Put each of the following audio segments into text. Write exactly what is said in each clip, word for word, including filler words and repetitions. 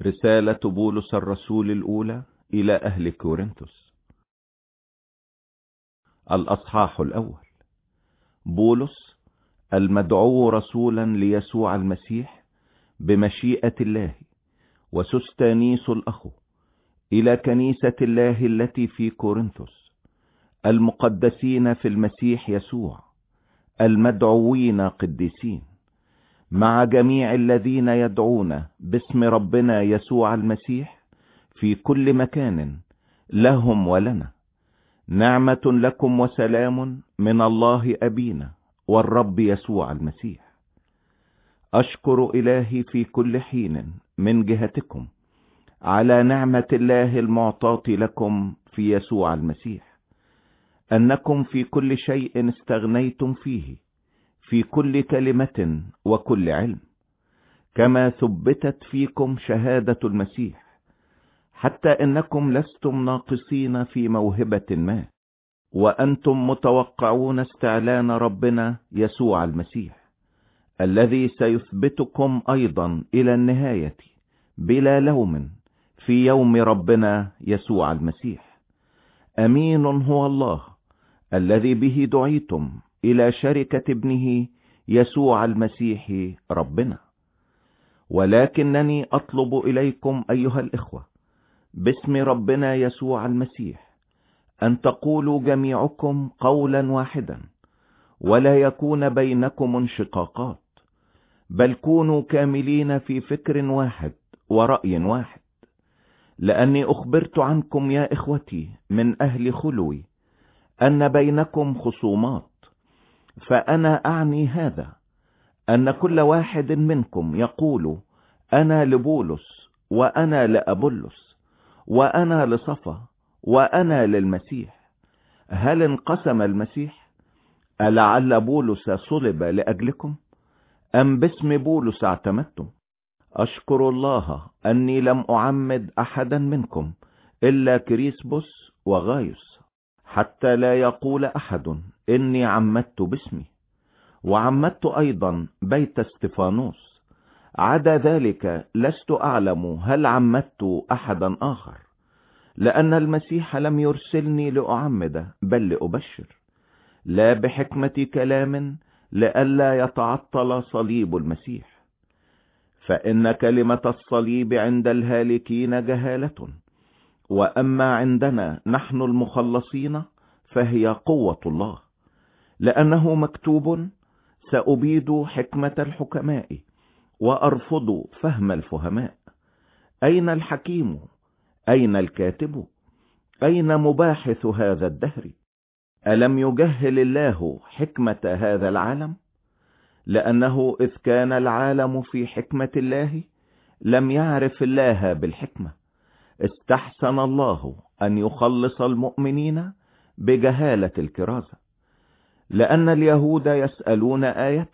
رسالة بولس الرسول الأولى إلى أهل كورنثوس. الأصحاح الأول. بولس المدعو رسولا ليسوع المسيح بمشيئة الله، وسستانيس الأخ، إلى كنيسة الله التي في كورنثوس، المقدسين في المسيح يسوع، المدعوين قديسين، مع جميع الذين يدعون باسم ربنا يسوع المسيح في كل مكان، لهم ولنا نعمة لكم وسلام من الله أبينا والرب يسوع المسيح. أشكر إلهي في كل حين من جهتكم على نعمة الله المعطاة لكم في يسوع المسيح، أنكم في كل شيء استغنيتم فيه، في كل كلمة وكل علم، كما ثبتت فيكم شهادة المسيح، حتى إنكم لستم ناقصين في موهبة ما، وأنتم متوقعون استعلان ربنا يسوع المسيح، الذي سيثبتكم أيضا إلى النهاية بلا لوم في يوم ربنا يسوع المسيح. أمين هو الله الذي به دعيتم إلى شركة ابنه يسوع المسيح ربنا. ولكنني أطلب إليكم أيها الإخوة باسم ربنا يسوع المسيح أن تقولوا جميعكم قولا واحدا، ولا يكون بينكم انشقاقات، بل كونوا كاملين في فكر واحد ورأي واحد. لأني أخبرت عنكم يا إخوتي من أهل خلوي أن بينكم خصومات، فأنا أعني هذا، أن كل واحد منكم يقول أنا لبولس، وأنا لأبولس، وأنا لصفا، وأنا للمسيح. هل انقسم المسيح؟ ألعل بولس صلب لأجلكم؟ أم باسم بولس اعتمدتم؟ أشكر الله أني لم أعمد أحدا منكم إلا كريسبوس وغايوس، حتى لا يقول أحد إني عمدت باسمي. وعمدت أيضا بيت استفانوس، عدا ذلك لست أعلم هل عمدت أحدا آخر، لأن المسيح لم يرسلني لأعمد بل لأبشر، لا بحكمة كلام لئلا يتعطل صليب المسيح. فإن كلمة الصليب عند الهالكين جهالة، وأما عندنا نحن المخلصين فهي قوة الله. لأنه مكتوب سأبيد حكمة الحكماء وأرفض فهم الفهماء. أين الحكيم؟ أين الكاتب؟ أين مباحث هذا الدهر؟ ألم يجهل الله حكمة هذا العالم؟ لأنه إذ كان العالم في حكمة الله لم يعرف الله بالحكمة، استحسن الله أن يخلص المؤمنين بجهالة الكرازة. لأن اليهود يسألون آية،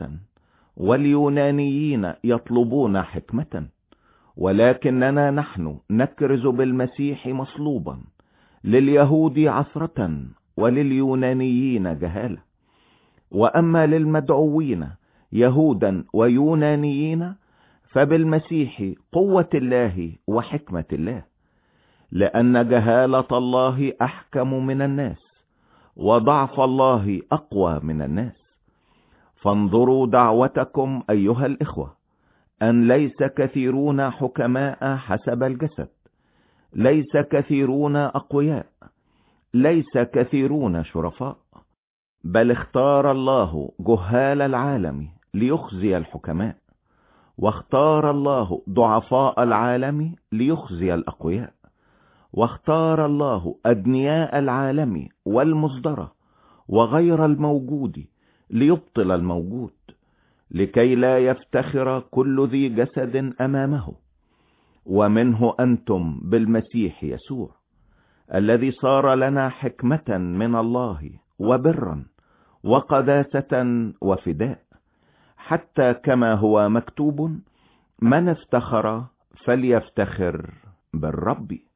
واليونانيين يطلبون حكمة، ولكننا نحن نكرز بالمسيح مصلوبا، لليهود عثرة ولليونانيين جهالة. وأما للمدعوين يهودا ويونانيين فبالمسيح قوة الله وحكمة الله، لأن جهالة الله أحكم من الناس، وضعف الله أقوى من الناس. فانظروا دعوتكم أيها الإخوة، أن ليس كثيرون حكماء حسب الجسد، ليس كثيرون أقوياء، ليس كثيرون شرفاء، بل اختار الله جهال العالم ليخزي الحكماء، واختار الله ضعفاء العالم ليخزي الأقوياء، واختار الله أدنياء العالم والمصدرة وغير الموجود ليبطل الموجود، لكي لا يفتخر كل ذي جسد أمامه. ومنه أنتم بالمسيح يسوع، الذي صار لنا حكمة من الله وبرا وقداسة وفداء، حتى كما هو مكتوب من افتخر فليفتخر بالرب.